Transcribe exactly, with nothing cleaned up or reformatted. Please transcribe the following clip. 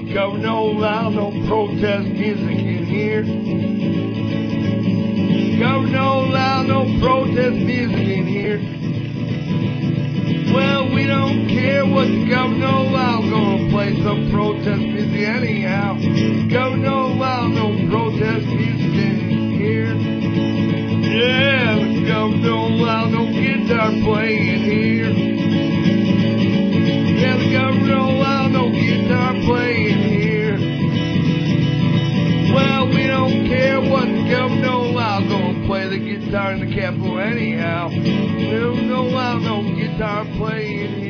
Governor don't allow no protest music in here. Governor don't allow no protest music in here. Well, we don't care what the governor don't allow. Gonna play some protest music anyhow. Governor don't allow no protest music in here. Yeah, the governor don't allow no guitar playing here. Yeah, the governor don't allow no guitar playing here. Well, we don't care what the governor don't allow. Gonna play the guitar in the Capitol anyhow. We don't allow no guitar playing here.